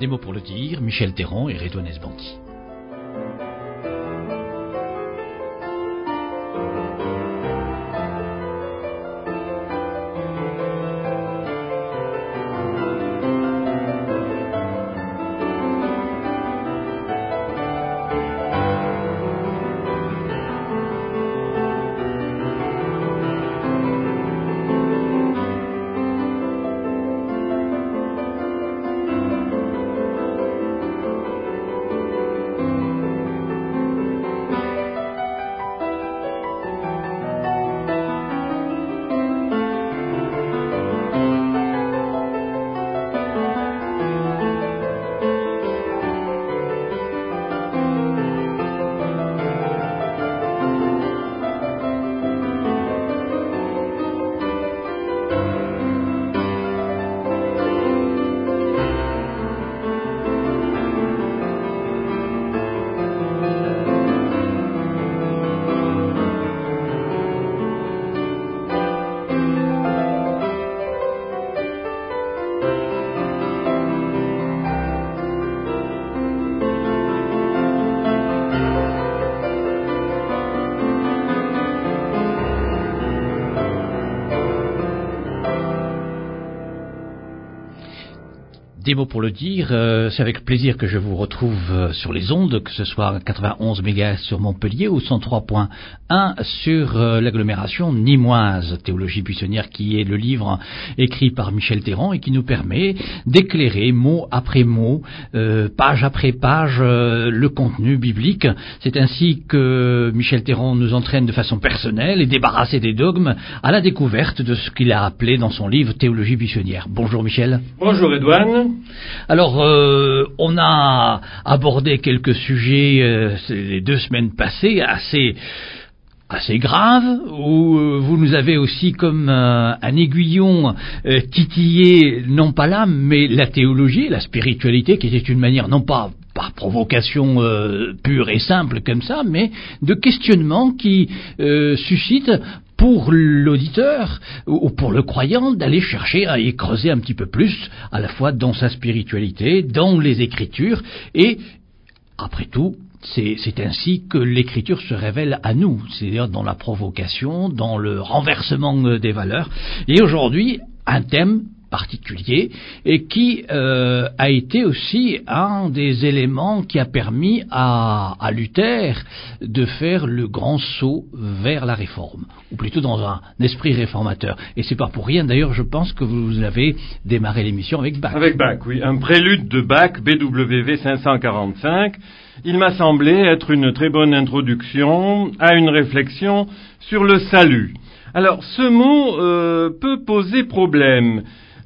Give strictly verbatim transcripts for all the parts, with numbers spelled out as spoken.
Des mots pour le dire, Michel Théron et Redouane Esbanti. Des mots pour le dire, euh, c'est avec plaisir que je vous retrouve euh, sur les ondes, que ce soit quatre-vingt-onze mégahertz sur Montpellier ou cent trois point un sur euh, l'agglomération nîmoise. Théologie buissonnière, qui est le livre écrit par Michel Théron et qui nous permet d'éclairer mot après mot, euh, page après page, euh, le contenu biblique. C'est ainsi que Michel Théron nous entraîne de façon personnelle et débarrassé des dogmes à la découverte de ce qu'il a appelé dans son livre Théologie buissonnière. Bonjour Michel. Bonjour Redouane. Alors, euh, on a abordé quelques sujets euh, les deux semaines passées, assez assez graves, où euh, vous nous avez aussi comme euh, un aiguillon euh, titillé, non pas l'âme, mais la théologie, la spiritualité, qui était une manière, non pas par provocation euh, pure et simple comme ça, mais de questionnement qui euh, suscite pour l'auditeur ou pour le croyant d'aller chercher à y creuser un petit peu plus, à la fois dans sa spiritualité, dans les Écritures, et après tout, c'est, c'est ainsi que l'Écriture se révèle à nous, c'est-à-dire dans la provocation, dans le renversement des valeurs. Et aujourd'hui, un thème particulier et qui euh, a été aussi un des éléments qui a permis à, à Luther de faire le grand saut vers la réforme, ou plutôt dans un esprit réformateur. Et c'est pas pour rien d'ailleurs, je pense que vous avez démarré l'émission avec Bach. Avec Bach, oui, un prélude de Bach, B W V cinq cent quarante-cinq. Il m'a semblé être une très bonne introduction à une réflexion sur le salut. Alors, ce mot euh, peut poser problème.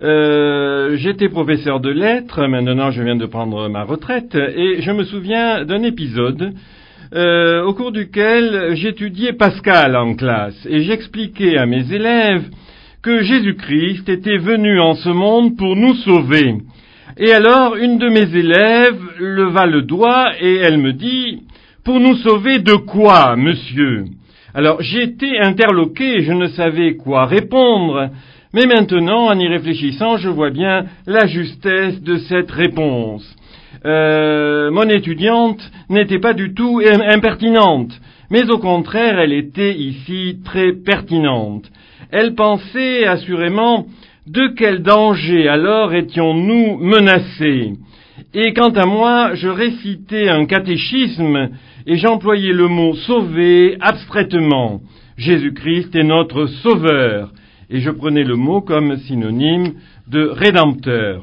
Euh, j'étais professeur de lettres, maintenant je viens de prendre ma retraite, et je me souviens d'un épisode euh, au cours duquel j'étudiais Pascal en classe, et j'expliquais à mes élèves que Jésus-Christ était venu en ce monde pour nous sauver. Et alors, une de mes élèves leva le doigt et elle me dit « Pour nous sauver de quoi, monsieur ?» Alors, j'étais interloqué, je ne savais quoi répondre. Mais maintenant, en y réfléchissant, je vois bien la justesse de cette réponse. Euh, mon étudiante n'était pas du tout impertinente, mais au contraire, elle était ici très pertinente. Elle pensait assurément de quel danger alors étions-nous menacés. Et quant à moi, je récitais un catéchisme et j'employais le mot « sauver » abstraitement. Jésus-Christ est notre sauveur. Et je prenais le mot comme synonyme de rédempteur.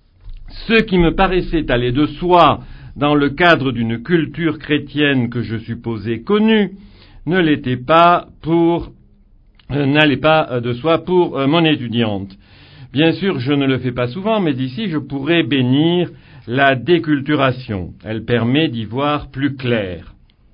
Ce qui me paraissait aller de soi dans le cadre d'une culture chrétienne que je supposais connue, ne l'était pas pour, euh, n'allait pas de soi pour euh, mon étudiante. Bien sûr, je ne le fais pas souvent, mais ici je pourrais bénir la déculturation. Elle permet d'y voir plus clair.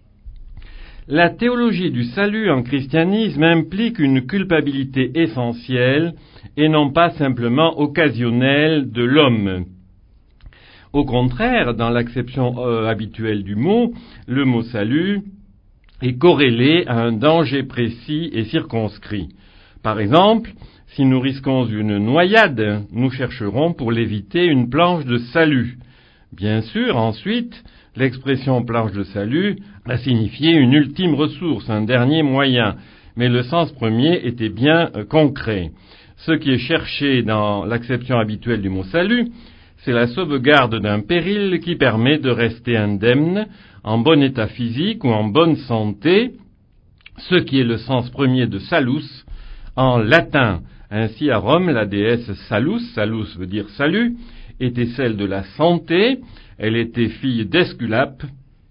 La théologie du salut en christianisme implique une culpabilité essentielle et non pas simplement occasionnelle de l'homme. Au contraire, dans l'acception euh, habituelle du mot, le mot salut est corrélé à un danger précis et circonscrit. Par exemple, si nous risquons une noyade, nous chercherons pour l'éviter une planche de salut. Bien sûr, ensuite, l'expression planche de salut a signifié une ultime ressource, un dernier moyen, mais le sens premier était bien euh, concret. Ce qui est cherché dans l'acception habituelle du mot salut, c'est la sauvegarde d'un péril qui permet de rester indemne, en bon état physique ou en bonne santé, ce qui est le sens premier de salus, en latin. Ainsi, à Rome, la déesse Salus, Salus veut dire salut, était celle de la santé. Elle était fille d'Esculape.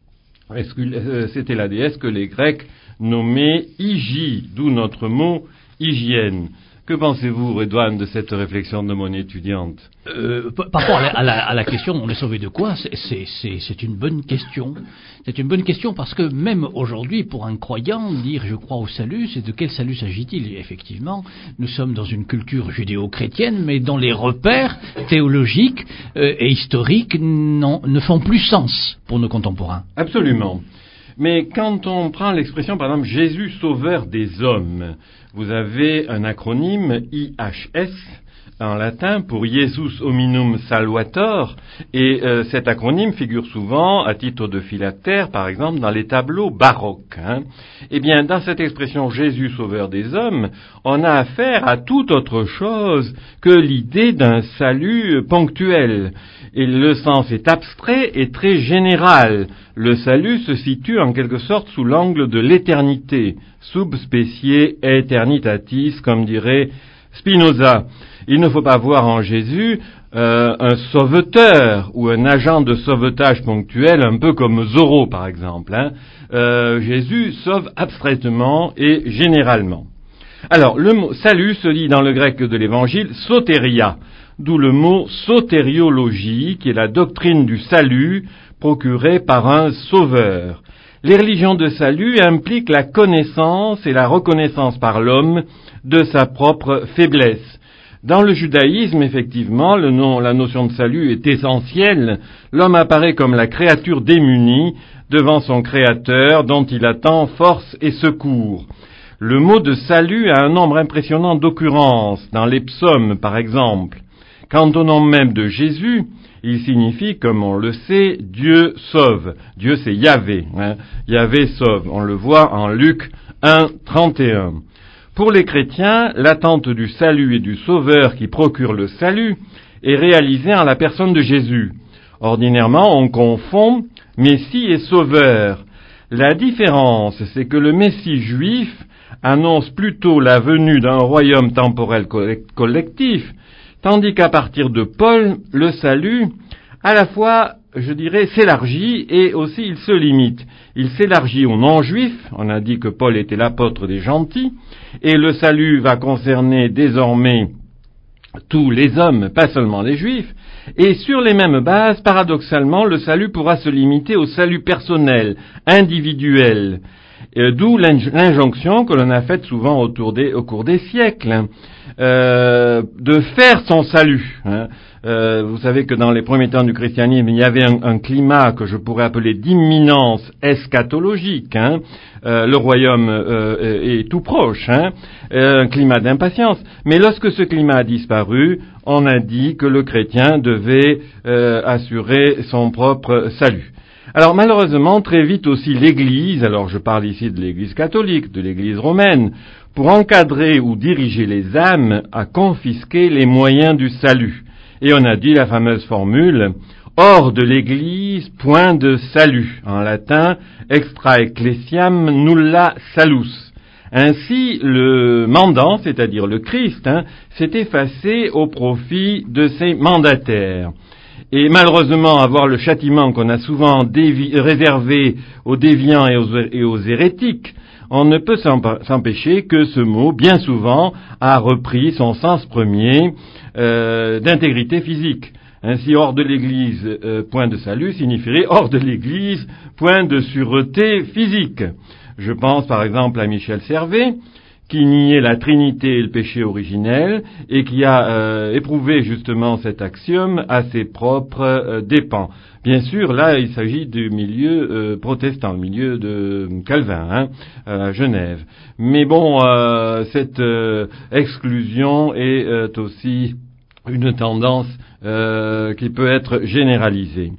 C'était la déesse que les Grecs nommaient Hygie, d'où notre mot hygiène. Que pensez-vous, Redouane, de cette réflexion de mon étudiante? euh, Par rapport à la, à, la, à la question, on est sauvé de quoi? c'est, c'est, c'est, c'est une bonne question. C'est une bonne question parce que même aujourd'hui, pour un croyant, dire je crois au salut, c'est de quel salut s'agit-il? Et effectivement, nous sommes dans une culture judéo-chrétienne, mais dont les repères théologiques euh, et historiques ne font plus sens pour nos contemporains. Absolument. Mais quand on prend l'expression, par exemple, Jésus sauveur des hommes, vous avez un acronyme I H S en latin pour Jesus Hominum Salvator, et euh, cet acronyme figure souvent à titre de phylactère, par exemple, dans les tableaux baroques. Hein. Eh bien, dans cette expression Jésus sauveur des hommes, on a affaire à toute autre chose que l'idée d'un salut ponctuel. Et le sens est abstrait et très général. Le salut se situe en quelque sorte sous l'angle de l'éternité, sub specie aeternitatis, comme dirait Spinoza. Il ne faut pas voir en Jésus euh, un sauveteur ou un agent de sauvetage ponctuel, un peu comme Zorro par exemple. Hein. Euh, Jésus sauve abstraitement et généralement. Alors, le mot salut se lit dans le grec de l'Évangile soteria, d'où le mot sotériologie, qui est la doctrine du salut procurée par un sauveur. Les religions de salut impliquent la connaissance et la reconnaissance par l'homme de sa propre faiblesse. Dans le judaïsme, effectivement, le nom, la notion de salut est essentielle. L'homme apparaît comme la créature démunie devant son créateur dont il attend force et secours. Le mot de salut a un nombre impressionnant d'occurrences, dans les psaumes par exemple. Quant au nom même de Jésus, il signifie, comme on le sait, Dieu sauve. Dieu c'est Yahvé. Hein. Yahvé sauve. On le voit en Luc un, trente et un. Pour les chrétiens, l'attente du salut et du sauveur qui procure le salut est réalisée en la personne de Jésus. Ordinairement, on confond Messie et sauveur. La différence, c'est que le Messie juif annonce plutôt la venue d'un royaume temporel collectif, tandis qu'à partir de Paul, le salut, à la fois, je dirais, s'élargit et aussi il se limite. Il s'élargit aux non-juifs, on a dit que Paul était l'apôtre des gentils, et le salut va concerner désormais tous les hommes, pas seulement les juifs, et sur les mêmes bases, paradoxalement, le salut pourra se limiter au salut personnel, individuel, euh, d'où l'injonction que l'on a faite souvent autour des, au cours des siècles, hein, euh, de faire son salut. Hein. Euh, vous savez que dans les premiers temps du christianisme, il y avait un, un climat que je pourrais appeler d'imminence eschatologique. Hein. Euh, le royaume euh, est tout proche, hein. euh, un climat d'impatience. Mais lorsque ce climat a disparu, on a dit que le chrétien devait euh, assurer son propre salut. Alors malheureusement, très vite aussi l'Église, alors je parle ici de l'Église catholique, de l'Église romaine, pour encadrer ou diriger les âmes, a confisqué les moyens du salut. Et on a dit la fameuse formule « hors de l'Église, point de salut », en latin « extra ecclesiam nulla salus ». Ainsi, le mandant, c'est-à-dire le Christ, hein, s'est effacé au profit de ses mandataires. Et malheureusement, avoir le châtiment qu'on a souvent dévi- réservé aux déviants et aux, et aux hérétiques, on ne peut s'empêcher que ce mot, bien souvent, a repris son sens premier euh, d'intégrité physique. Ainsi, hors de l'Église, euh, point de salut signifierait hors de l'Église, point de sûreté physique. Je pense par exemple à Michel Servet, qui niait la Trinité et le péché originel, et qui a euh, éprouvé justement cet axiome à ses propres euh, dépens. Bien sûr, là, il s'agit du milieu euh, protestant, le milieu de Calvin, hein, à Genève. Mais bon, euh, cette euh, exclusion est euh, aussi une tendance euh, qui peut être généralisée.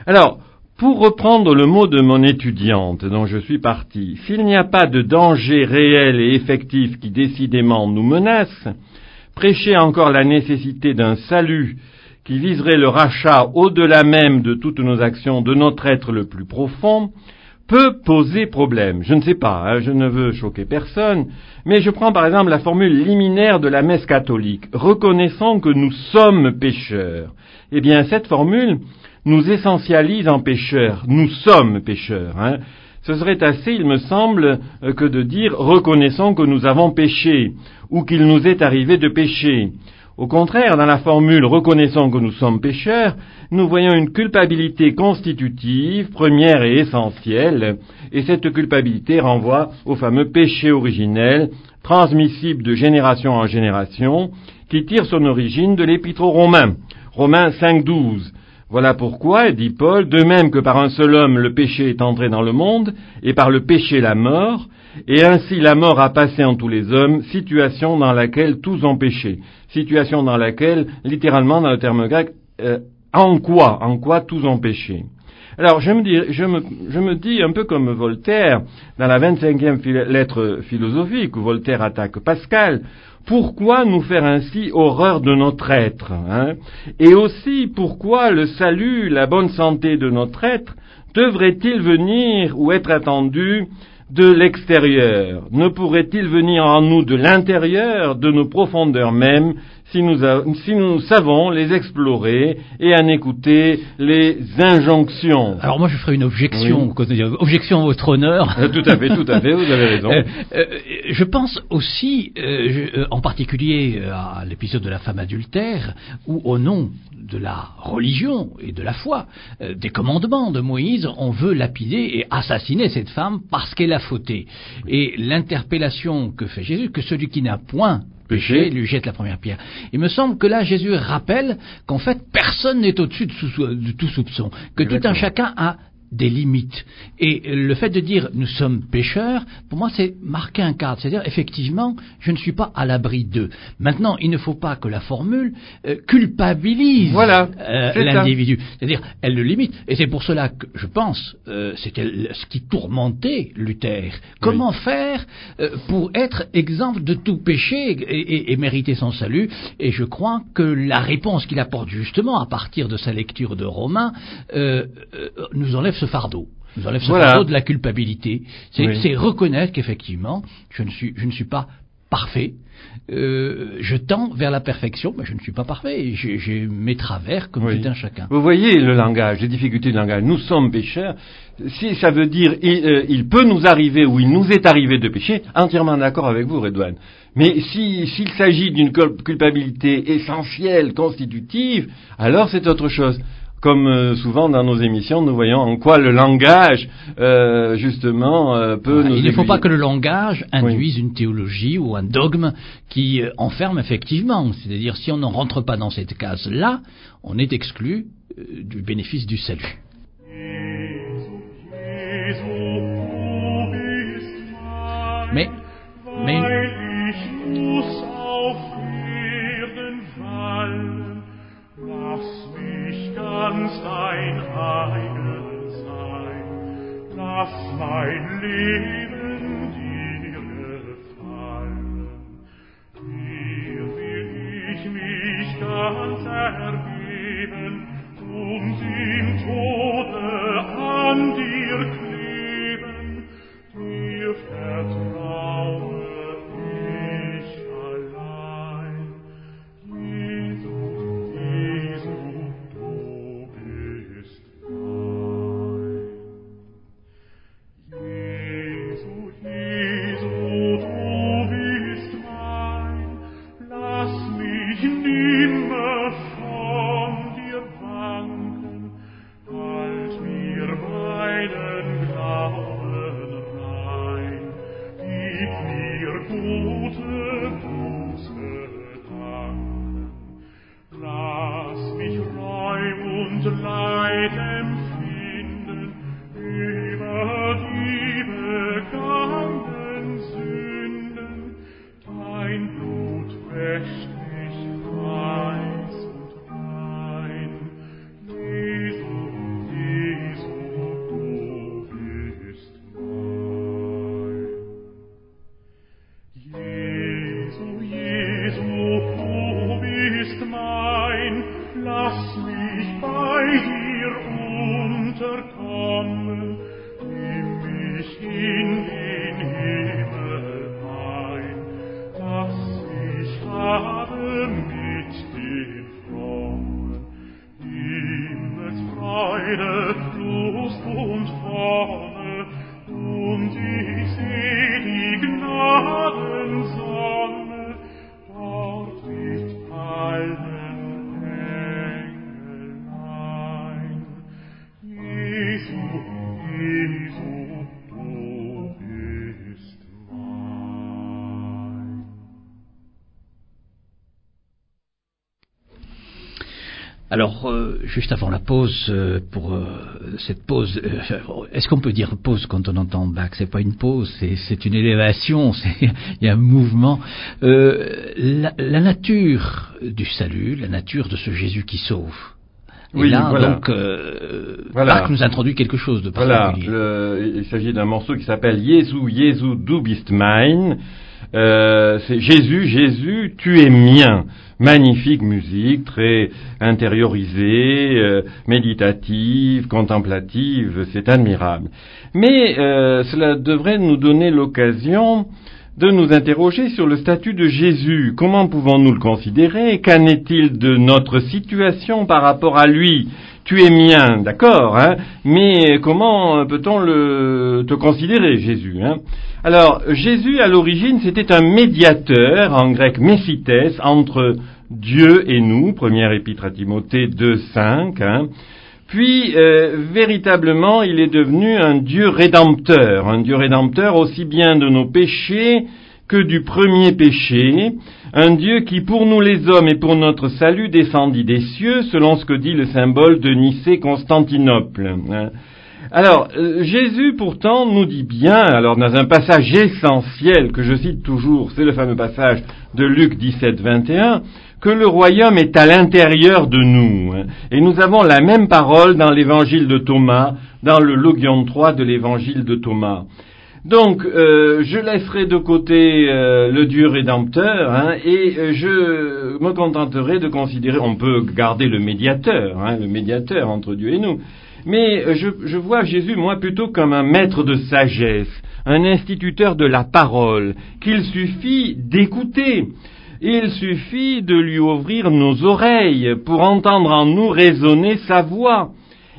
Alors, pour reprendre le mot de mon étudiante dont je suis parti, s'il n'y a pas de danger réel et effectif qui décidément nous menace, prêcher encore la nécessité d'un salut qui viserait le rachat au-delà même de toutes nos actions de notre être le plus profond, peut poser problème. Je ne sais pas, hein, je ne veux choquer personne, mais je prends par exemple la formule liminaire de la messe catholique, reconnaissons que nous sommes pécheurs. Eh bien, cette formule nous essentialise en pécheurs, nous sommes pécheurs. Hein. Ce serait assez, il me semble, que de dire reconnaissons que nous avons péché, ou qu'il nous est arrivé de pécher. Au contraire, dans la formule « reconnaissons que nous sommes pécheurs », nous voyons une culpabilité constitutive, première et essentielle, et cette culpabilité renvoie au fameux péché originel, transmissible de génération en génération, qui tire son origine de l'Épître aux Romains, Romains cinq douze. Voilà pourquoi, dit Paul, de même que par un seul homme le péché est entré dans le monde, et par le péché la mort, et ainsi la mort a passé en tous les hommes, situation dans laquelle tous ont péché. Situation dans laquelle, littéralement dans le terme grec, euh, en quoi, en quoi tous ont péché. Alors je me dis, je me, je me dis un peu comme Voltaire, dans la vingt-cinquième lettre philosophique, où Voltaire attaque Pascal, pourquoi nous faire ainsi horreur de notre être, hein? Et aussi, pourquoi le salut, la bonne santé de notre être, devrait-il venir ou être attendu de l'extérieur? Ne pourrait-il venir en nous de l'intérieur, de nos profondeurs mêmes, si nous, a, si nous savons les explorer et en écouter les injonctions? Alors moi je ferai une objection, oui. Objection à votre honneur. Euh, tout à fait, tout à fait, vous avez raison. Euh, euh, je pense aussi, euh, je, euh, en particulier à l'épisode de la femme adultère, où au nom de la religion et de la foi, euh, des commandements de Moïse, on veut lapider et assassiner cette femme parce qu'elle a fauté. Et l'interpellation que fait Jésus, que celui qui n'a point péché lui jette la première pierre. Il me semble que là, Jésus rappelle qu'en fait, personne n'est au-dessus de, sou- de tout soupçon, que Exactement. Tout un chacun a des limites. Et le fait de dire nous sommes pécheurs, pour moi c'est marquer un cadre, c'est-à-dire effectivement je ne suis pas à l'abri d'eux. Maintenant il ne faut pas que la formule euh, culpabilise voilà, euh, l'individu, c'est-à-dire elle le limite. Et c'est pour cela que je pense euh, c'était ce qui tourmentait Luther. Comment oui. faire euh, pour être exempt de tout péché et, et, et mériter son salut? Et je crois que la réponse qu'il apporte justement à partir de sa lecture de Romains euh, euh, nous enlève ce fardeau, nous enlève ce voilà. fardeau de la culpabilité. C'est, oui. c'est reconnaître qu'effectivement, je ne suis, je ne suis pas parfait. Euh, je tends vers la perfection, mais je ne suis pas parfait. J'ai, j'ai mes travers comme oui. tout un chacun. Vous voyez le langage, les difficultés du langage. Nous sommes pécheurs. Si ça veut dire il, euh, il peut nous arriver ou il nous est arrivé de pécher, entièrement d'accord avec vous, Redouane. Mais si, s'il s'agit d'une culpabilité essentielle, constitutive, alors c'est autre chose. Comme euh, souvent dans nos émissions, nous voyons en quoi le langage, euh, justement, euh, peut ah, nous Il ne faut aiguiller. pas que le langage induise oui. une théologie ou un dogme qui euh, enferme effectivement. C'est-à-dire, si on ne rentre pas dans cette case-là, on est exclu euh, du bénéfice du salut. Mais, mais ganz dein eigen sein, lass mein Leben dir gefallen. Dir will ich mich ganz ergeben und im Tode an dir kleben, dir vertraue ich allein. Jesus, Jesus, du bist mein. Jesu, Jesu, du bist mein, lass mich nimmer von dir wanken, halt mir meinen Glauben rein, gib mir gute Buße danken. Lass mich Reue und Leid empfinden über die begangenen Sünden. Dein Blut wäscht mich weiß und rein. Jesus, Alors, euh, juste avant la pause, euh, pour euh, cette pause, euh, est-ce qu'on peut dire pause quand on entend Bach? C'est pas une pause, c'est, c'est une élévation, c'est, il y a un mouvement. Euh, la, la nature du salut, la nature de ce Jésus qui sauve. Et oui, là, voilà. donc, euh, voilà. Bach nous introduit quelque chose de particulier. Voilà, le, il s'agit d'un morceau qui s'appelle Jésus, Jésus, du bist mein. Euh, c'est Jésus, Jésus, tu es mien. Magnifique musique, très intériorisée, euh, méditative, contemplative, c'est admirable. Mais euh, cela devrait nous donner l'occasion de nous interroger sur le statut de Jésus. Comment pouvons-nous le considérer? Qu'en est-il de notre situation par rapport à lui? Tu es mien, d'accord, hein, mais comment peut-on le te considérer, Jésus, hein? Alors, Jésus, à l'origine, c'était un médiateur, en grec messites, entre Dieu et nous, première épître à Timothée deux cinq, hein. Puis, euh, véritablement, il est devenu un Dieu rédempteur, un Dieu rédempteur aussi bien de nos péchés que du premier péché, un Dieu qui, pour nous les hommes et pour notre salut, descendit des cieux, selon ce que dit le symbole de Nicée-Constantinople. Alors, euh, Jésus, pourtant, nous dit bien, alors dans un passage essentiel que je cite toujours, c'est le fameux passage de Luc dix-sept vingt et un, que le royaume est à l'intérieur de nous. Et nous avons la même parole dans l'évangile de Thomas, dans le Logion trois de l'évangile de Thomas. Donc, euh, je laisserai de côté euh, le Dieu rédempteur, hein, et euh, je me contenterai de considérer, on peut garder le médiateur, hein, le médiateur entre Dieu et nous, mais euh, je, je vois Jésus, moi, plutôt comme un maître de sagesse, un instituteur de la parole, qu'il suffit d'écouter. Il suffit de lui ouvrir nos oreilles pour entendre en nous résonner sa voix.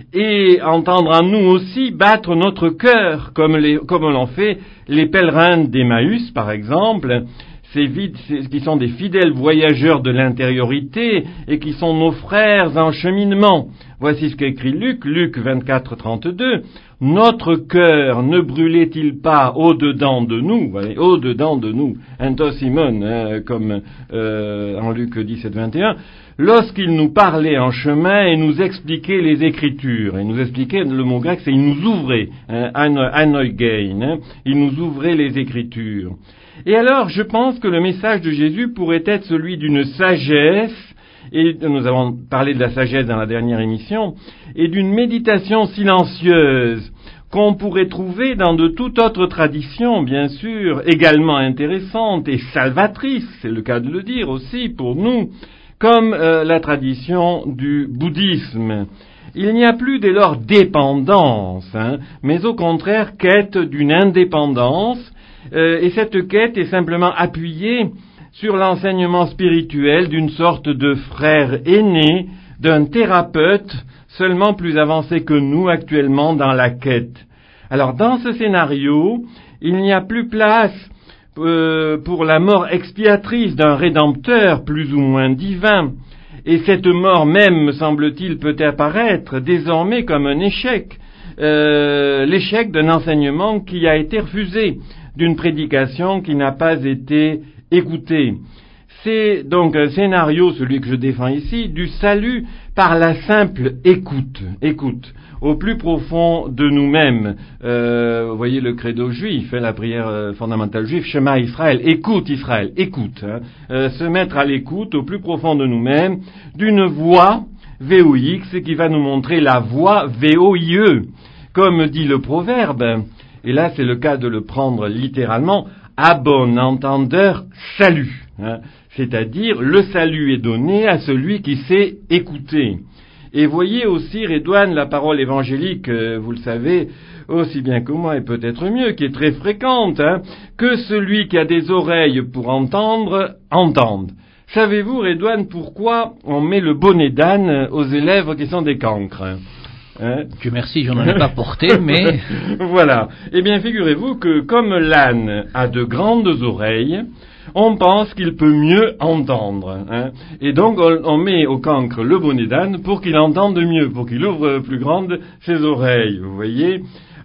Et entendre en nous aussi battre notre cœur, comme, les, comme l'ont fait les pèlerins d'Emmaüs, par exemple, ces vides, ces, qui sont des fidèles voyageurs de l'intériorité et qui sont nos frères en cheminement. Voici ce qu'écrit Luc, Luc vingt-quatre trente-deux. Notre cœur ne brûlait-il pas au-dedans de nous, voyez, au-dedans de nous, Ento Simon, hein, comme euh, en Luc dix-sept vingt et un, lorsqu'il nous parlait en chemin et nous expliquait les Écritures. Et nous expliquait, le mot grec, c'est il nous ouvrait, hein, anoigein, hein, il nous ouvrait les Écritures. Et alors, je pense que le message de Jésus pourrait être celui d'une sagesse, et nous avons parlé de la sagesse dans la dernière émission, et d'une méditation silencieuse qu'on pourrait trouver dans de toute autre tradition, bien sûr, également intéressante et salvatrice, c'est le cas de le dire aussi pour nous, comme euh, la tradition du bouddhisme. Il n'y a plus dès lors dépendance, hein, mais au contraire quête d'une indépendance, euh, et cette quête est simplement appuyée sur l'enseignement spirituel d'une sorte de frère aîné, d'un thérapeute seulement plus avancé que nous actuellement dans la quête. Alors dans ce scénario, il n'y a plus place euh, pour la mort expiatrice d'un rédempteur plus ou moins divin, et cette mort même, me semble-t-il, peut apparaître désormais comme un échec, euh, l'échec d'un enseignement qui a été refusé, d'une prédication qui n'a pas été écoutez, c'est donc un scénario, celui que je défends ici, du salut par la simple écoute, écoute, au plus profond de nous-mêmes. Euh, vous voyez le credo juif, hein, la prière euh, fondamentale juive, Shema Israël, écoute Israël, écoute, hein, euh, se mettre à l'écoute au plus profond de nous-mêmes, d'une voix V O X qui va nous montrer la voix V O I E, comme dit le proverbe, et là c'est le cas de le prendre littéralement, à bon entendeur, salut. Hein, c'est-à-dire, le salut est donné à celui qui sait écouter. Et voyez aussi, Redouane, la parole évangélique, euh, vous le savez, aussi bien que moi, et peut-être mieux, qui est très fréquente, hein, que celui qui a des oreilles pour entendre, entende. Savez-vous, Redouane, pourquoi on met le bonnet d'âne aux élèves qui sont des cancres, hein? Hein? Dieu merci, j'en ai pas porté, mais... Voilà. Eh bien, figurez-vous que comme l'âne a de grandes oreilles, on pense qu'il peut mieux entendre. Hein? Et donc, on, on met au cancre le bonnet d'âne pour qu'il entende mieux, pour qu'il ouvre plus grandes ses oreilles, vous voyez.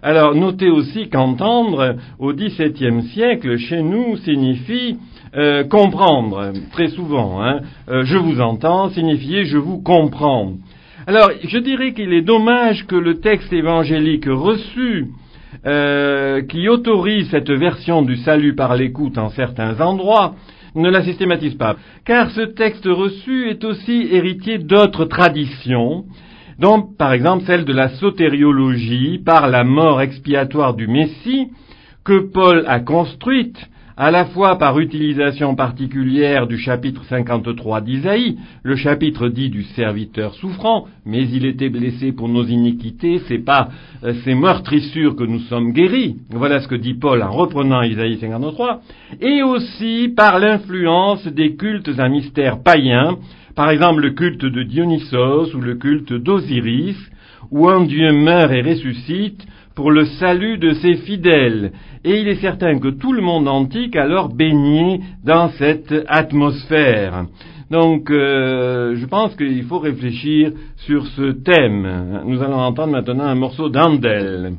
Alors, notez aussi qu'entendre, au dix-septième siècle, chez nous, signifie euh, comprendre, très souvent. Hein. Euh, je vous entends signifiait je vous comprends. Alors, je dirais qu'il est dommage que le texte évangélique reçu, euh, qui autorise cette version du salut par l'écoute en certains endroits, ne la systématise pas. Car ce texte reçu est aussi héritier d'autres traditions, dont par exemple celle de la sotériologie par la mort expiatoire du Messie, que Paul a construite, à la fois par utilisation particulière du chapitre cinquante-trois d'Isaïe, le chapitre dit du serviteur souffrant, mais il était blessé pour nos iniquités, c'est pas euh, ces meurtrissures que nous sommes guéris. Voilà ce que dit Paul en reprenant Isaïe cinquante-trois, et aussi par l'influence des cultes à mystère païens, par exemple le culte de Dionysos ou le culte d'Osiris, où un Dieu meurt et ressuscite pour le salut de ses fidèles. Et il est certain que tout le monde antique a alors baigné dans cette atmosphère. Donc, euh, je pense qu'il faut réfléchir sur ce thème. Nous allons entendre maintenant un morceau d'Handel.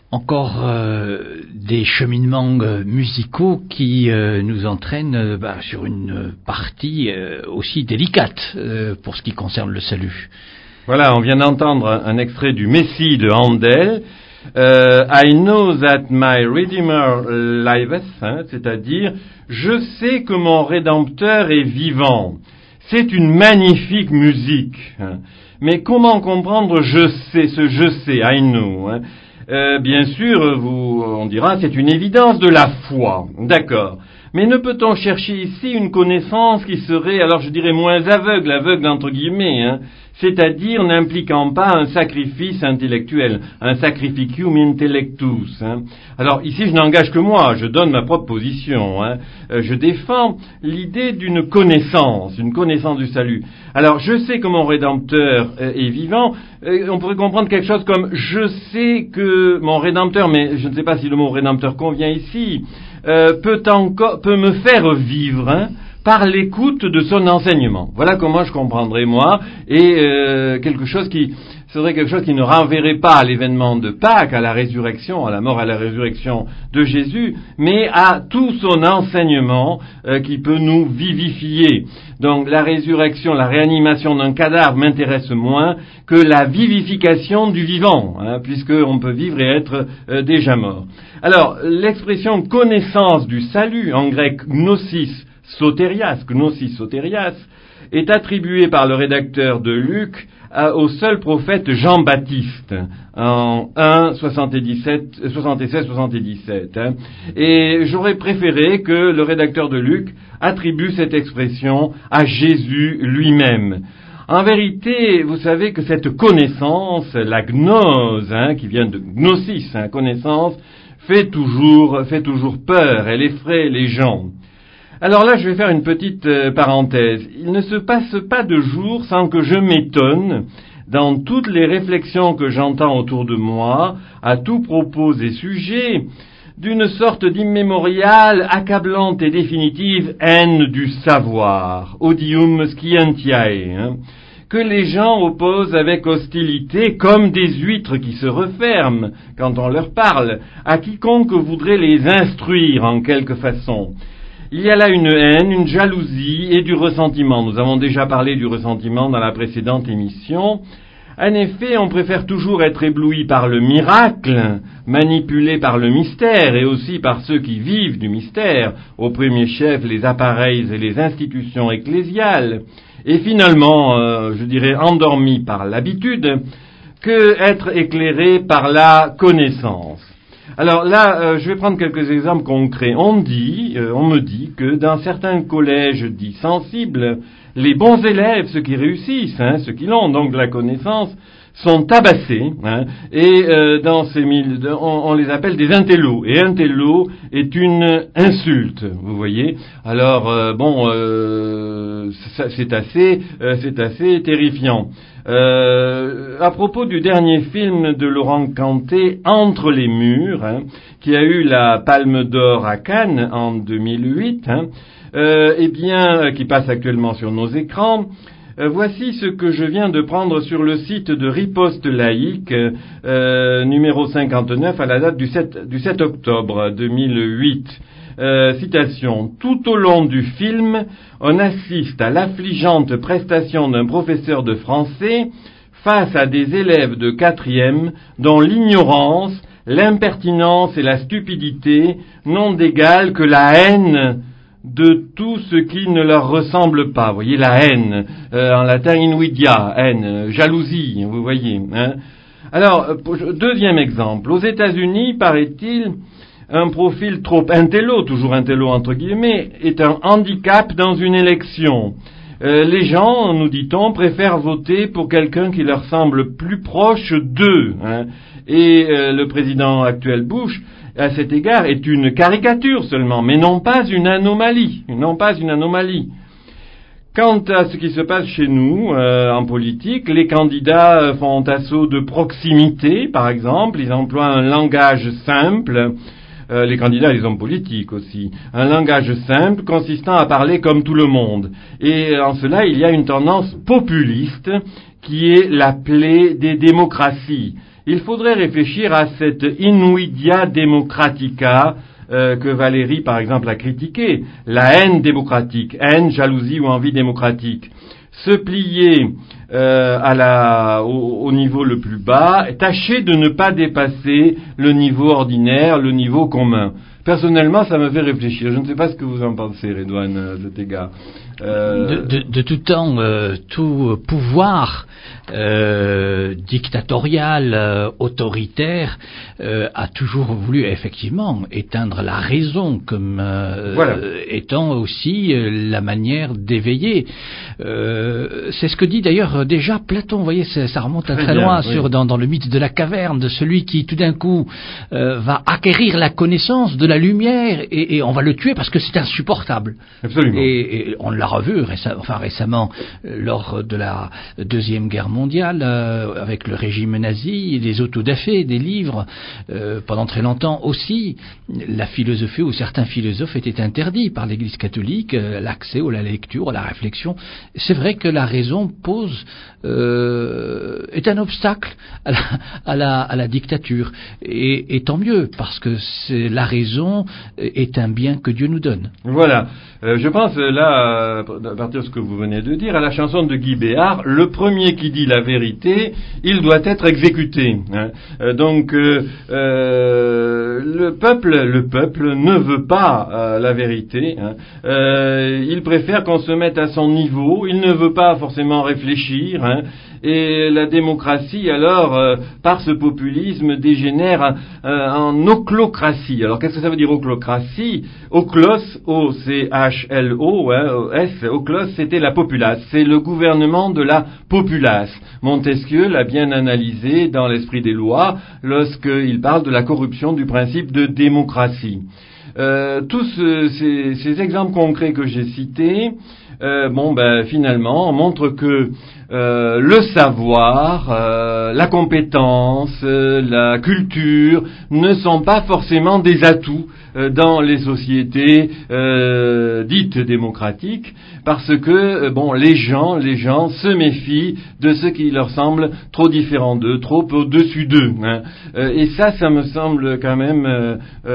encore euh, des cheminements euh, musicaux qui euh, nous entraînent euh, bah, sur une partie euh, aussi délicate euh, pour ce qui concerne le salut. Voilà, on vient d'entendre un, un extrait du Messie de Handel. Euh, I know that my Redeemer liveth, hein, c'est-à-dire je sais que mon Rédempteur est vivant. C'est une magnifique musique. Hein. Mais comment comprendre je sais, ce je sais, I know, hein. Euh, bien sûr, vous, on dira, c'est une évidence de la foi. D'accord. Mais ne peut-on chercher ici une connaissance qui serait, alors je dirais, moins aveugle, aveugle entre guillemets, hein, c'est-à-dire n'impliquant pas un sacrifice intellectuel, un sacrificium intellectus. Hein. Alors ici, je n'engage que moi, je donne ma propre position. Hein. Euh, je défends l'idée d'une connaissance, une connaissance du salut. Alors, je sais que mon Rédempteur euh, est vivant. Euh, on pourrait comprendre quelque chose comme « je sais que mon Rédempteur », mais je ne sais pas si le mot Rédempteur convient ici, euh, peut, encore, peut me faire vivre, hein, par l'écoute de son enseignement. Voilà comment je comprendrais moi, et euh, quelque chose qui serait quelque chose qui ne renverrait pas à l'événement de Pâques, à la résurrection, à la mort, à la résurrection de Jésus, mais à tout son enseignement euh, qui peut nous vivifier. Donc la résurrection, la réanimation d'un cadavre m'intéresse moins que la vivification du vivant, hein, puisqu'on peut vivre et être euh, déjà mort. Alors, l'expression connaissance du salut, en grec gnosis sotérias, gnosis sotérias, est attribuée par le rédacteur de Luc à, au seul prophète Jean-Baptiste en un soixante-dix-sept, soixante-seize soixante-dix-sept. Hein. Et j'aurais préféré que le rédacteur de Luc attribue cette expression à Jésus lui-même. En vérité, vous savez que cette connaissance, la gnose, hein, qui vient de gnosis, hein, connaissance, fait toujours, fait toujours peur, elle effraie les gens. Alors là, je vais faire une petite euh, parenthèse. Il ne se passe pas de jour sans que je m'étonne, dans toutes les réflexions que j'entends autour de moi, à tout propos et sujet, d'une sorte d'immémoriale, accablante et définitive haine du savoir, odium scientiae, hein, que les gens opposent avec hostilité, comme des huîtres qui se referment, quand on leur parle, à quiconque voudrait les instruire en quelque façon. Il y a là une haine, une jalousie et du ressentiment. Nous avons déjà parlé du ressentiment dans la précédente émission. En effet, on préfère toujours être ébloui par le miracle, manipulé par le mystère et aussi par ceux qui vivent du mystère, au premier chef les appareils et les institutions ecclésiales, et finalement, euh, je dirais, endormi par l'habitude, que être éclairé par la connaissance. Alors là, euh, je vais prendre quelques exemples concrets. On dit, euh, on me dit que dans certains collèges dits sensibles, les bons élèves, ceux qui réussissent, hein, ceux qui l'ont, donc de la connaissance, sont tabassés, hein, et euh, dans ces mille, on, on les appelle des intellos. Et intello est une insulte, vous voyez. Alors euh, bon, euh, ça, c'est assez, euh, c'est assez terrifiant. Euh, à propos du dernier film de Laurent Canté, Entre les murs, hein, qui a eu la Palme d'Or à Cannes en deux mille huit, hein, euh, eh bien, qui passe actuellement sur nos écrans. Euh, voici ce que je viens de prendre sur le site de Riposte Laïque, euh, numéro cinquante-neuf, à la date du sept, du sept octobre deux mille huit. Euh, citation. Tout au long du film, on assiste à l'affligeante prestation d'un professeur de français face à des élèves de quatrième dont l'ignorance, l'impertinence et la stupidité n'ont d'égal que la haine de tout ce qui ne leur ressemble pas. Vous voyez, la haine, euh, en latin invidia, haine, euh, jalousie, vous voyez. Hein. Alors, deuxième exemple. Aux États-Unis, paraît-il, un profil trop intello, toujours intello entre guillemets, est un handicap dans une élection. Euh, les gens, nous dit-on, préfèrent voter pour quelqu'un qui leur semble plus proche d'eux. Hein. Et euh, le président actuel Bush, à cet égard, est une caricature seulement, mais non pas une anomalie. Non pas une anomalie. Quant à ce qui se passe chez nous, euh, en politique, les candidats font assaut de proximité, par exemple. Ils emploient un langage simple. Euh, les candidats et les hommes politiques aussi, un langage simple consistant à parler comme tout le monde. Et en cela, il y a une tendance populiste qui est la plaie des démocraties. il faudrait réfléchir à cette invidia democratica euh, que Valéry, par exemple, a critiqué, la haine démocratique, haine, jalousie ou envie démocratique. Se plier euh, à la, au, au niveau le plus bas, tâcher de ne pas dépasser le niveau ordinaire, le niveau commun. Personnellement, ça me fait réfléchir. Je ne sais pas ce que vous en pensez, Redouane de Tégard. Euh... De, de, de tout temps, euh, tout pouvoir euh, dictatorial, euh, autoritaire, euh, a toujours voulu effectivement éteindre la raison comme euh, voilà. étant aussi euh, la manière d'éveiller. Euh, c'est ce que dit d'ailleurs déjà Platon. Vous voyez, ça, ça remonte à très, très bien, loin oui. sur dans, dans le mythe de la caverne, de celui qui tout d'un coup euh, va acquérir la connaissance de la lumière et, et on va le tuer parce que c'est insupportable. Absolument. Et, et on l'a revu récem- enfin, récemment euh, lors de la Deuxième Guerre mondiale euh, avec le régime nazi, des autodafés, des livres. Euh, pendant très longtemps aussi, la philosophie ou certains philosophes étaient interdits par l'Église catholique, euh, l'accès à la lecture, à la réflexion. C'est vrai que la raison pose euh, est un obstacle à la, à la, à la dictature. Et, et tant mieux, parce que c'est, la raison est un bien que Dieu nous donne. Voilà. Euh, je pense là, à partir de ce que vous venez de dire, à la chanson de Guy Béard, le premier qui dit la vérité, il doit être exécuté. Hein. Euh, donc euh, euh, le peuple, le peuple ne veut pas euh, la vérité. Hein. Euh, il préfère qu'on se mette à son niveau. Il ne veut pas forcément réfléchir. Hein. Et la démocratie, alors, euh, par ce populisme, dégénère euh, en oclocratie. Alors, qu'est-ce que ça veut dire oclocratie? Oclos, O C H L O, hein, S, oclos, c'était la populace. C'est le gouvernement de la populace. Montesquieu l'a bien analysé dans l'Esprit des lois lorsqu'il parle de la corruption du principe de démocratie. Euh, tous ce, ces, ces exemples concrets que j'ai cités, euh, bon, ben, finalement, montrent que Euh, le savoir, euh, la compétence, euh, la culture ne sont pas forcément des atouts euh, dans les sociétés euh, dites démocratiques, parce que euh, bon, les gens, les gens se méfient de ce qui leur semble trop différent d'eux, trop au-dessus d'eux. Hein. Euh, et ça, ça me semble quand même euh,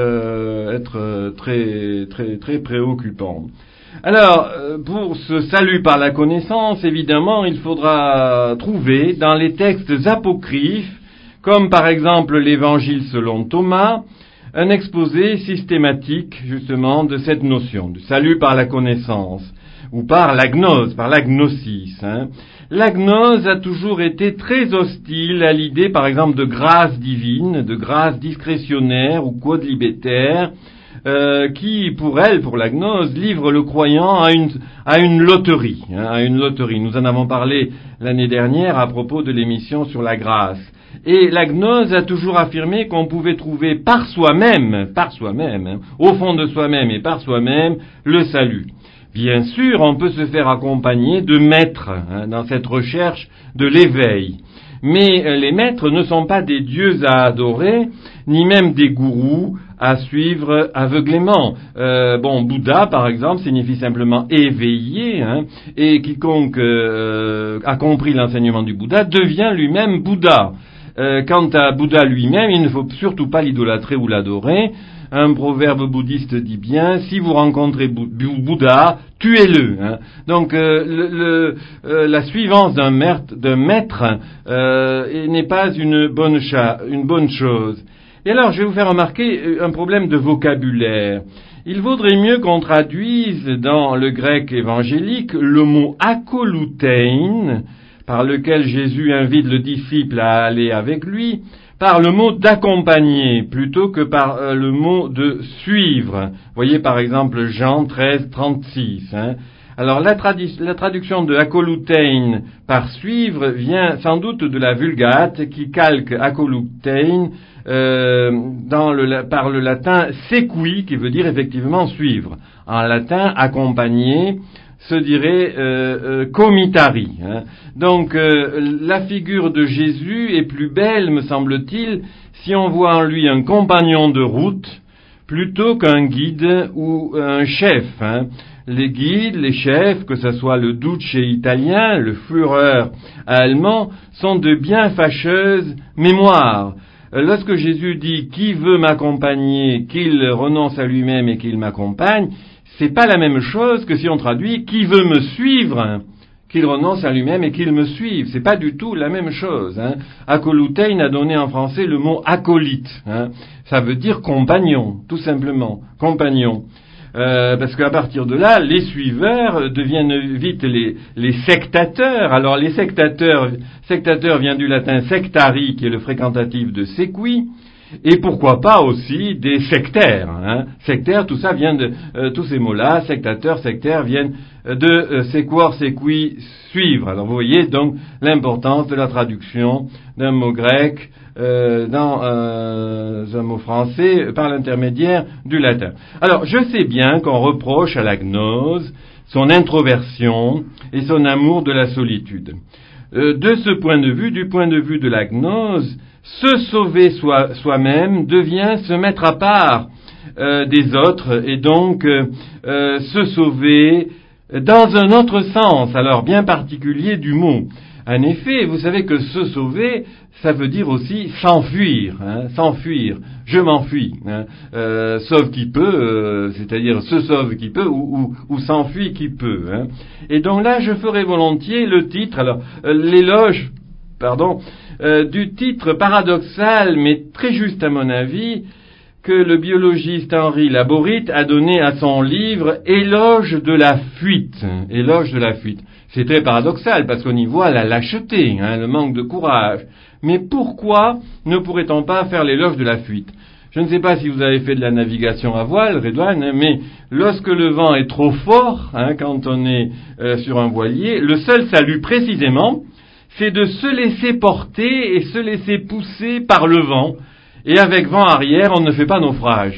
euh, être très, très, très préoccupant. Alors, pour ce salut par la connaissance, évidemment, il faudra trouver dans les textes apocryphes, comme par exemple l'Évangile selon Thomas, un exposé systématique, justement, de cette notion, de salut par la connaissance, ou par la gnose, par la gnosis. Hein. La gnose a toujours été très hostile à l'idée, par exemple, de grâce divine, de grâce discrétionnaire ou quodlibétaire, Euh, qui, pour elle, pour la gnose, livre le croyant à une, à une loterie, hein, à une loterie. Nous en avons parlé l'année dernière à propos de l'émission sur la grâce. Et la gnose a toujours affirmé qu'on pouvait trouver par soi-même, par soi-même, hein, au fond de soi-même et par soi-même, le salut. Bien sûr, on peut se faire accompagner de maîtres hein, dans cette recherche de l'éveil. Mais euh, les maîtres ne sont pas des dieux à adorer, ni même des gourous à suivre aveuglément. Euh, bon, Bouddha, par exemple, signifie simplement éveillé, hein, et quiconque euh, a compris l'enseignement du Bouddha devient lui-même Bouddha. Euh, quant à Bouddha lui-même, il ne faut surtout pas l'idolâtrer ou l'adorer. Un proverbe bouddhiste dit bien, si vous rencontrez Bouddha, tuez-le. Hein. Donc euh, le, le, euh, la suivance d'un maître, d'un maître euh, n'est pas une bonne, cha- une bonne chose. Et alors, je vais vous faire remarquer un problème de vocabulaire. Il vaudrait mieux qu'on traduise dans le grec évangélique le mot akolutein, par lequel Jésus invite le disciple à aller avec lui, par le mot d'accompagner, plutôt que par euh, le mot de suivre. Voyez par exemple Jean treize, trente-six. Hein. Alors la, tradu- la traduction de akolutein par suivre vient sans doute de la Vulgate qui calque akolutein euh, dans le, par le latin sequi, qui veut dire effectivement suivre. En latin, accompagner se dirait euh, euh, comitari. Hein. Donc euh, la figure de Jésus est plus belle, me semble-t-il, si on voit en lui un compagnon de route, plutôt qu'un guide ou un chef. Hein. Les guides, les chefs, que ce soit le Duce italien, le Führer allemand, sont de bien fâcheuses mémoires. Lorsque Jésus dit « Qui veut m'accompagner, qu'il renonce à lui-même et qu'il m'accompagne », c'est pas la même chose que si on traduit « Qui veut me suivre ?» qu'il renonce à lui-même et qu'il me suive. C'est pas du tout la même chose. Hein. Acolutein a donné en français le mot acolyte. Hein. Ça veut dire compagnon, tout simplement. Compagnon. Euh, parce qu'à partir de là, les suiveurs deviennent vite les, les sectateurs. Alors les sectateurs, sectateurs vient du latin sectari, qui est le fréquentatif de sequi, et pourquoi pas aussi des sectaires. Hein. Sectaires, tout ça vient de euh, tous ces mots-là, sectateurs, sectaires viennent de euh, sequor, sequi, suivre. Alors vous voyez donc l'importance de la traduction d'un mot grec euh, dans euh, un mot français par l'intermédiaire du latin. Alors je sais bien qu'on reproche à la gnose son introversion et son amour de la solitude. Euh, de ce point de vue, du point de vue de la gnose, se sauver soi, soi-même devient se mettre à part euh, des autres et donc euh, euh, se sauver dans un autre sens, alors bien particulier du mot. En effet, vous savez que se sauver, ça veut dire aussi s'enfuir, hein, s'enfuir. Je m'enfuis, hein, euh, sauve qui peut, euh, c'est-à-dire se sauve qui peut ou, ou, ou s'enfuit qui peut. Hein. Et donc là, je ferai volontiers le titre, alors euh, l'éloge, pardon, euh, du titre paradoxal, mais très juste à mon avis, que le biologiste Henri Laborit a donné à son livre « Éloge de la fuite ». Éloge de la fuite. C'est très paradoxal parce qu'on y voit la lâcheté, hein, le manque de courage. Mais pourquoi ne pourrait-on pas faire l'éloge de la fuite ? Je ne sais pas si vous avez fait de la navigation à voile, Redouane, mais lorsque le vent est trop fort, hein, quand on est euh, sur un voilier, le seul salut précisément, c'est de se laisser porter et se laisser pousser par le vent. Et avec vent arrière, on ne fait pas naufrage.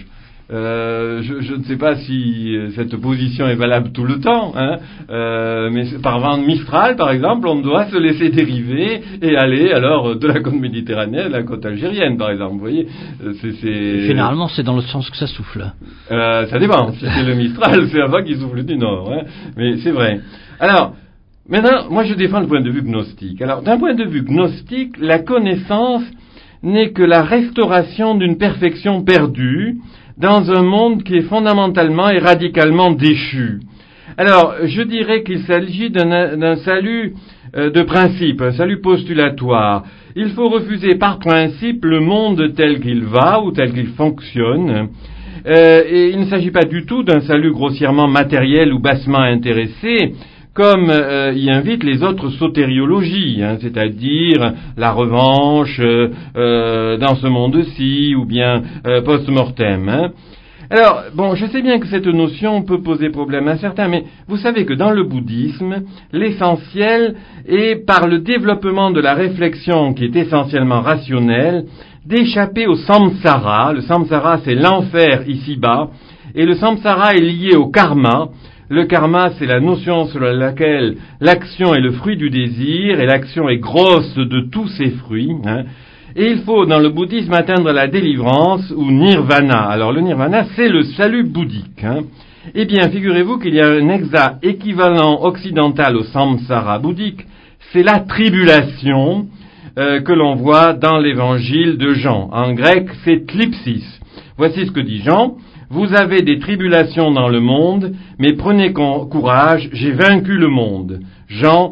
Euh, je, je ne sais pas si cette position est valable tout le temps, hein, euh, mais par vent mistral, par exemple, on doit se laisser dériver et aller alors de la côte méditerranéenne à la côte algérienne, par exemple. Vous voyez, c'est, c'est... Généralement, c'est dans le sens que ça souffle. Euh, ça dépend. Si c'est le mistral, c'est un vent qui souffle du nord, hein, mais c'est vrai. Alors, maintenant, moi, je défends le point de vue gnostique. Alors, d'un point de vue gnostique, la connaissance n'est que la restauration d'une perfection perdue dans un monde qui est fondamentalement et radicalement déchu. Alors, je dirais qu'il s'agit d'un, d'un salut euh, de principe, un salut postulatoire. Il faut refuser par principe le monde tel qu'il va ou tel qu'il fonctionne. Euh, et il ne s'agit pas du tout d'un salut grossièrement matériel ou bassement intéressé, comme euh, y invitent les autres sotériologies, hein, c'est-à-dire la revanche euh, euh, dans ce monde-ci, ou bien euh, post-mortem. Hein. Alors, bon, je sais bien que cette notion peut poser problème à certains, mais vous savez que dans le bouddhisme, l'essentiel est, par le développement de la réflexion qui est essentiellement rationnelle, d'échapper au samsara. Le samsara, c'est l'enfer ici-bas, et le samsara est lié au karma. Le karma, c'est la notion selon laquelle l'action est le fruit du désir et l'action est grosse de tous ses fruits. Hein. Et il faut, dans le bouddhisme, atteindre la délivrance ou nirvana. Alors, le nirvana, c'est le salut bouddhique. Hein. Eh bien, figurez-vous qu'il y a un exa équivalent occidental au samsara bouddhique. C'est la tribulation euh, que l'on voit dans l'évangile de Jean. En grec, c'est thlipsis. Voici ce que dit Jean. Vous avez des tribulations dans le monde, mais prenez courage, j'ai vaincu le monde. Jean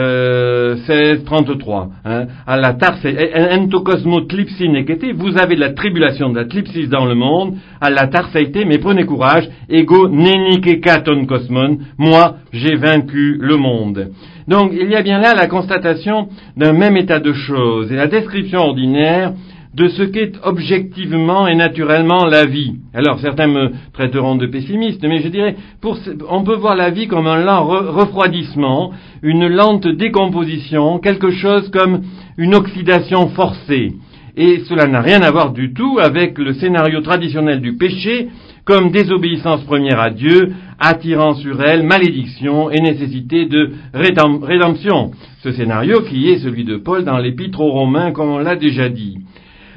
euh, seize, trente-trois. Hein, à la tarse, entokosmo thlipsinekete, vous avez de la tribulation, de la thlipsis dans le monde, à la tarseite, mais prenez courage, ego nenikekaton kosmon, moi j'ai vaincu le monde. Donc il y a bien là la constatation d'un même état de choses, et la description ordinaire de ce qu'est objectivement et naturellement la vie. Alors, certains me traiteront de pessimiste, mais je dirais, pour, on peut voir la vie comme un lent re- refroidissement, une lente décomposition, quelque chose comme une oxydation forcée. Et cela n'a rien à voir du tout avec le scénario traditionnel du péché, comme désobéissance première à Dieu, attirant sur elle malédiction et nécessité de rédem- rédemption. Ce scénario qui est celui de Paul dans l'Épître aux Romains, comme on l'a déjà dit.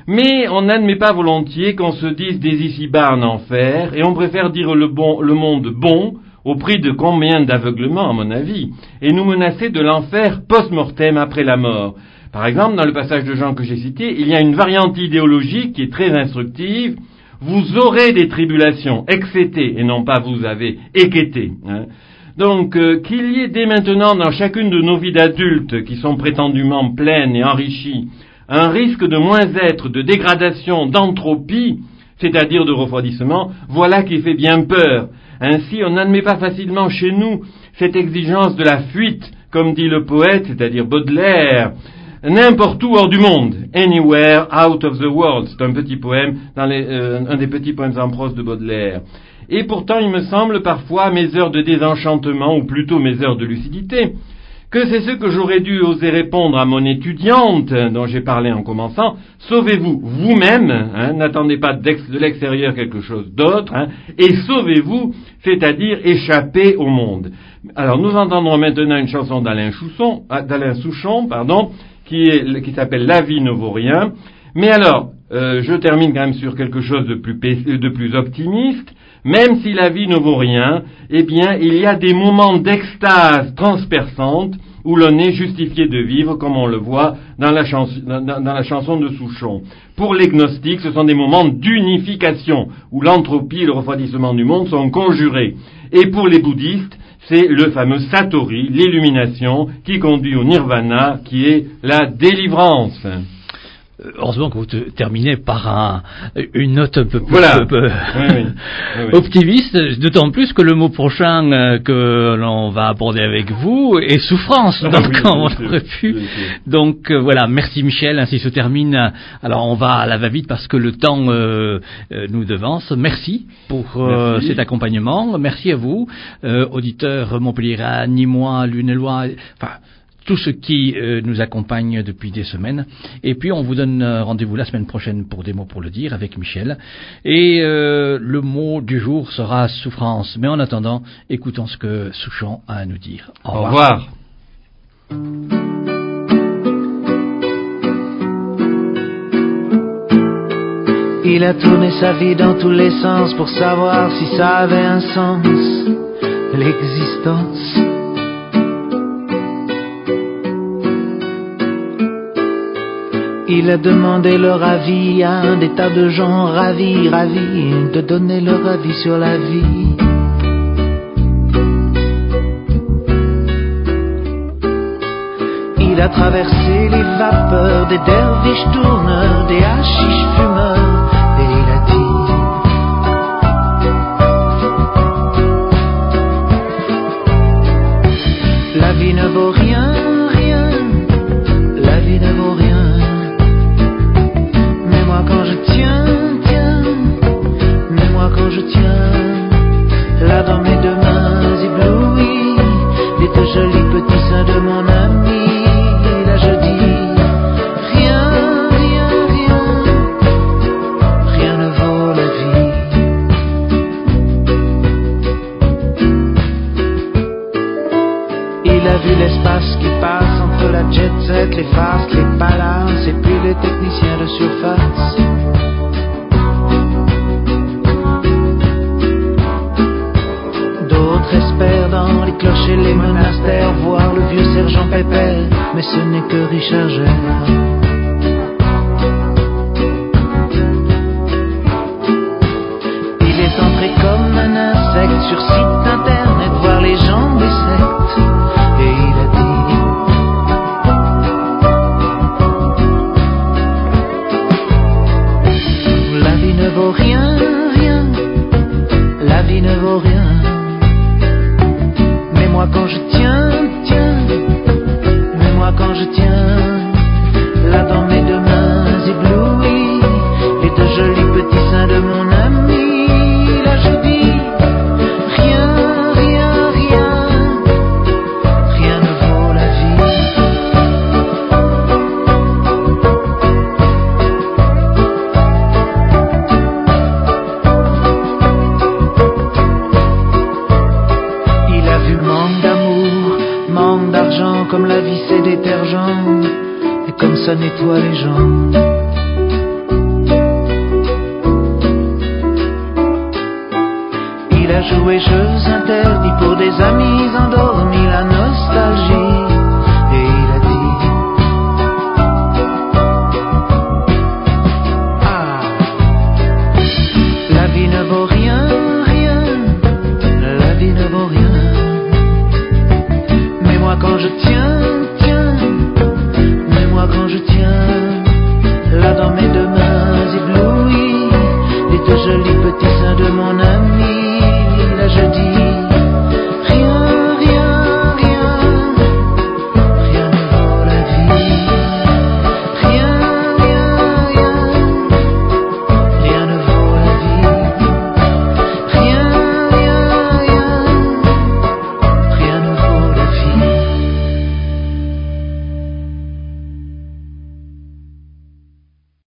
Mais on n'admet pas volontiers qu'on se dise des ici-bas en enfer, et on préfère dire le bon, le monde bon, au prix de combien d'aveuglements, à mon avis, et nous menacer de l'enfer post-mortem après la mort. Par exemple, dans le passage de Jean que j'ai cité, il y a une variante idéologique qui est très instructive. Vous aurez des tribulations, exétées, et non pas vous avez équété. Hein. Donc, euh, qu'il y ait dès maintenant dans chacune de nos vies d'adultes, qui sont prétendument pleines et enrichies, un risque de moins-être, de dégradation, d'entropie, c'est-à-dire de refroidissement, voilà qui fait bien peur. Ainsi, on n'admet pas facilement chez nous cette exigence de la fuite, comme dit le poète, c'est-à-dire Baudelaire, n'importe où hors du monde, anywhere out of the world. C'est un petit poème, dans les, euh, un des petits poèmes en prose de Baudelaire. Et pourtant, il me semble parfois, à mes heures de désenchantement, ou plutôt mes heures de lucidité, que c'est ce que j'aurais dû oser répondre à mon étudiante, dont j'ai parlé en commençant. Sauvez-vous vous-même, hein, n'attendez pas de l'extérieur quelque chose d'autre, hein, et sauvez-vous, c'est-à-dire échappez au monde. Alors, nous entendrons maintenant une chanson d'Alain Souchon, d'Alain Souchon, pardon, qui est, qui s'appelle La vie ne vaut rien. Mais alors, euh, je termine quand même sur quelque chose de plus, de plus optimiste. Même si la vie ne vaut rien, eh bien, il y a des moments d'extase transperçante où l'on est justifié de vivre, comme on le voit dans la, chans- dans, dans la chanson de Souchon. Pour les gnostiques, ce sont des moments d'unification, où l'entropie et le refroidissement du monde sont conjurés. Et pour les bouddhistes, c'est le fameux Satori, l'illumination, qui conduit au nirvana, qui est la délivrance. Heureusement que vous te terminez par un, une note un peu plus voilà. peu, peu oui, oui. Oui, oui. optimiste, d'autant plus que le mot prochain euh, que l'on va aborder avec vous est souffrance. Ah, donc oui, on sûr, aurait pu. Donc euh, voilà, merci Michel, ainsi se termine. Alors on va à la va-vite parce que le temps euh, euh, nous devance. Merci pour euh, merci. cet accompagnement. Merci à vous, euh, auditeurs montpelliérains, nîmois, lunélois, enfin tous ceux qui euh, nous accompagnent depuis des semaines. Et puis on vous donne euh, rendez-vous la semaine prochaine pour des mots pour le dire avec Michel. Et euh, le mot du jour sera souffrance. Mais en attendant, écoutons ce que Souchon a à nous dire. Au revoir. Au revoir. Il a tourné sa vie dans tous les sens pour savoir si ça avait un sens, l'existence. Il a demandé leur avis à des tas de gens ravis, ravis de donner leur avis sur la vie. Il a traversé les vapeurs des derviches tourneurs, des hachiches fumeurs, et il a dit: la vie ne vaut rien, rien, la vie ne vaut rien. Quand je tiens, tiens, mais moi quand je tiens, là dans mes deux mains éblouies, les deux jolis petits seins de mon ami, là je dis, rien, rien, rien, rien ne vaut la vie. Il a vu l'espace qui passe entre la jet set, les fastes, les palaces et puis les techniciens de surface. D'autres espèrent dans les clochers, les monastères, voir le vieux sergent Pépère, mais ce n'est que Richard Gere. Il est entré comme un insecte sur site internet, voir les gens des sectes, et il a dit: la vie ne vaut rien, rien, la vie ne vaut rien. Mais moi quand je tiens, tiens, mais moi quand je tiens, là dans mes deux mains éblouies, les deux jolis petits seins de mon ami, là je dis, rien, rien, rien, rien ne vaut la vie. Il a vu manque d'amour, manque d'argent, comme la vie c'est détergent, et comme ça nettoie les gens. à jouer jeux interdits pour des amis endormis.